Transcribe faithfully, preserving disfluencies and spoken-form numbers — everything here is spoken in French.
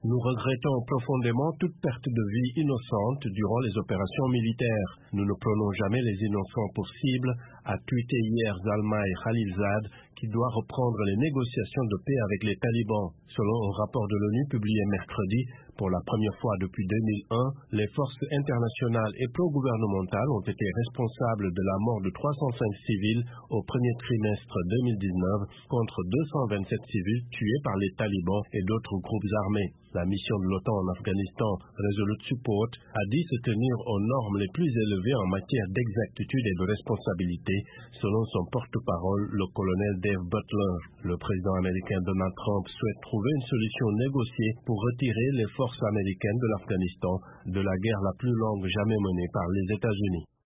Nous regrettons profondément toute perte de vie innocente durant les opérations militaires. Nous ne prenons jamais les innocents pour cible, a tweeté hier Zalmay Khalilzad, qui doit reprendre les négociations de paix avec les talibans. Selon un rapport de l'ONU publié mercredi, pour la première fois depuis deux mille un, les forces internationales et pro-gouvernementales ont été responsables de la mort de trois cent cinq civils au premier trimestre deux mille dix-neuf contre deux cent vingt-sept civils tués par les talibans et d'autres groupes armés. La mission de l'OTAN en Afghanistan, Resolute Support, a dit se tenir aux normes les plus élevées en matière d'exactitude et de responsabilité, selon son porte-parole, le colonel Dave Butler. Le président américain Donald Trump souhaite trouver une solution négociée pour retirer les forces américaines de l'Afghanistan de la guerre la plus longue jamais menée par les États-Unis.